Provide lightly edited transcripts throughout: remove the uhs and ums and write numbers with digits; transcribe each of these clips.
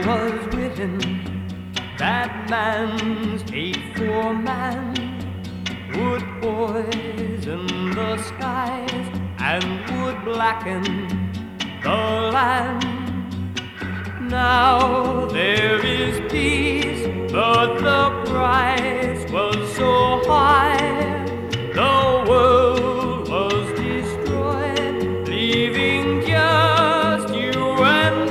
was written that man's hate for man would poison the skies and would blacken the land. Now there is peace, but the price was so high. The world was destroyed, leaving just you and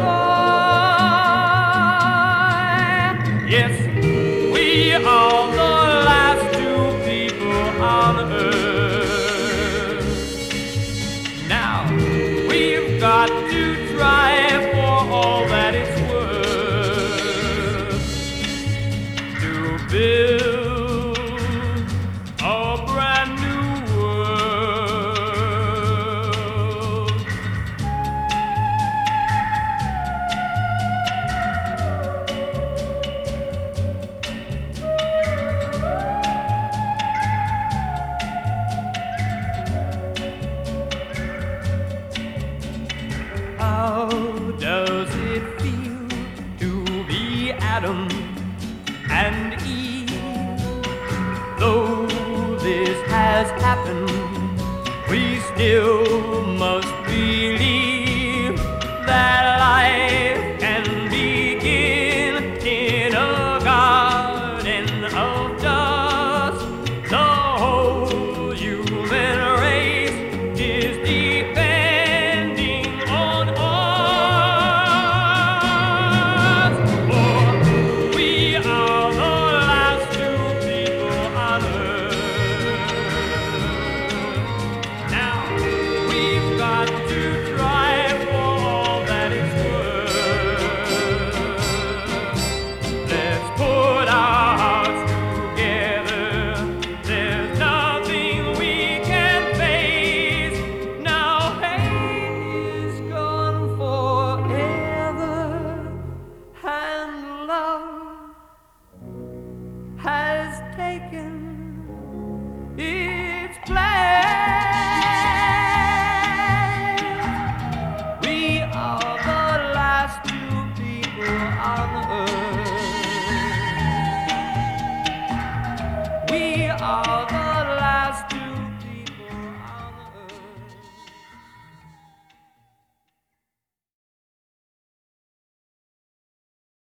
I. Yes, we are the last two people on earth. Now we've got to try for all that it's worth to build a brand new world. How does it feel to be Adam and Eve? Though this has happened, we still must believe that life can begin in a garden of dust. The whole human race is depending on us. For we are the last two people on earth. Now we've got to try for all that it's worth. Let's put our hearts together. There's nothing we can face. Now hate is gone forever, and love has taken its place.